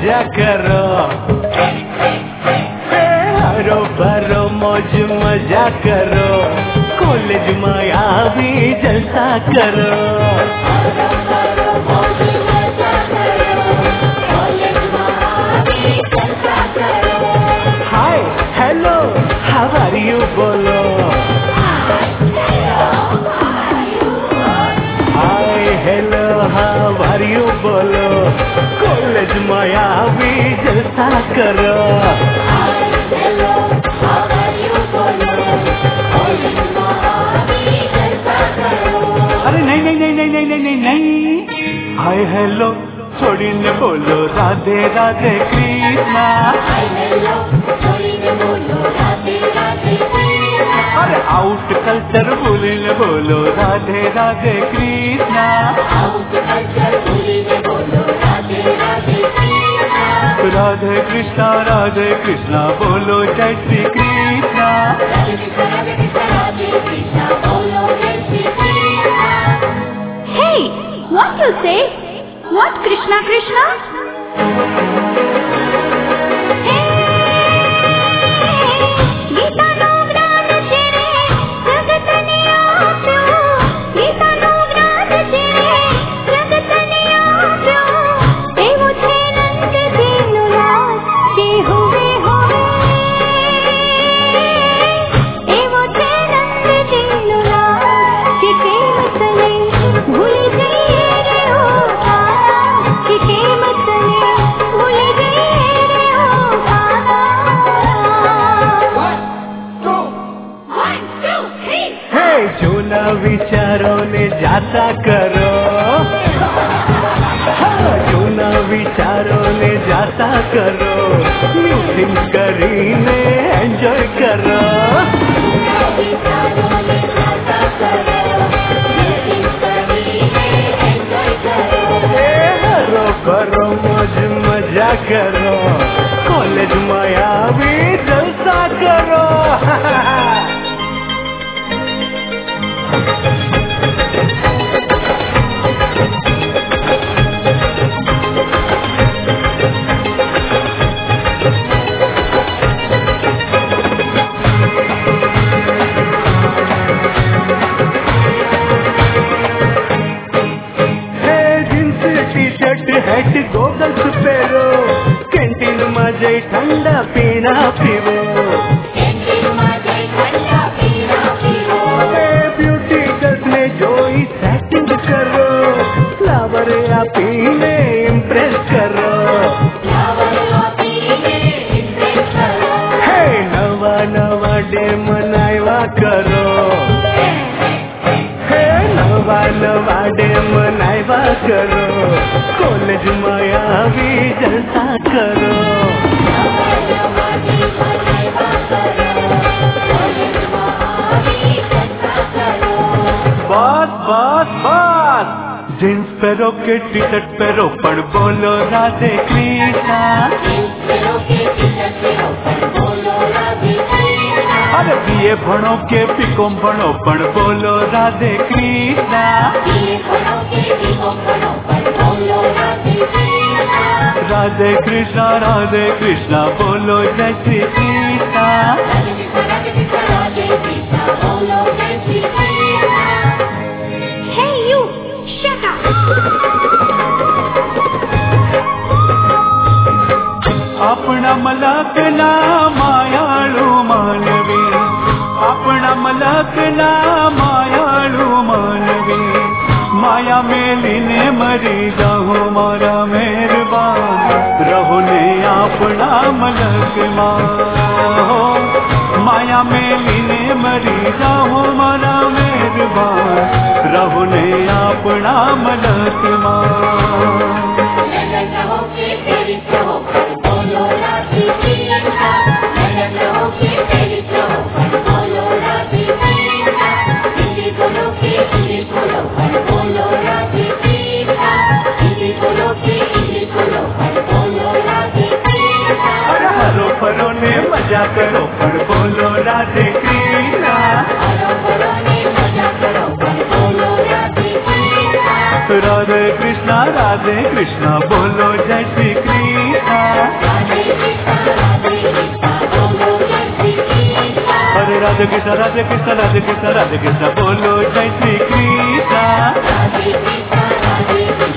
मजा करो, हरो भरो मौज मजा करो, कॉलेज माया भी जलसा करो। Hi hello how are you बोलो, hi hello how are you बोलो, कॉलेज माया भी जलसा करो। अरे नहीं नहीं नहीं नहीं नहीं नहीं नहीं, हाय हेलो छोड़ी ने बोलो राधे राधे कृष्णा। अरे आउट कल्चर बोले ने बोलो राधे राधे कृष्णा। राधे कृष्णा बोलो जय Shri Krishna. Hey, what you say? What Krishna Krishna? विचारों ने जाता करो, जो ना विचारों ने जाता करो, म्यूजिक करीने एंजॉय करो। हरो करो मौज मजा करो, कॉलेज माया भी जलसा करो। हैट गोगल्स पेरो, कैंटीन में जाई ठंडा पीना पीवो। ब्यूटी गर्ल्स ने जोई सेटिंग करो, फ्लावर या पीने इम्प्रेस करो। हे नवा नवा डे मनावा करो, नवा डे मनावा करो, कॉलेज माया भी जलसा करो। बस बस बस, जींस पहरो के टी शर्ट पहरो पर बोलो राधे कृष्णा। अरे बीए भणो के बीकॉम भणो पण बोलो राधे कृष्णा। राधे कृष्णा बोलो जय Shri Krishna. Hey you, shut up. अपना मलकला मायाळू मानवी, अपना मलकला मायाळू मानवी, माया मेलीने मरी जाऊं मारा मेहरबान, रहो ने अपना मलक माहो, माया मेलीने मरी जाऊं मारा मेहरबान, रहो ने अपना मलक मान। हरो फरो ने मजा करो पर बोलो राधे कृष्णा। राधे कृष्णा बोलो जय श्री कृष्णा। राधे कृष्ण राधे कृष्ण राधे कृष्ण राधे कृष्ण बोलो जय श्री कृष्ण।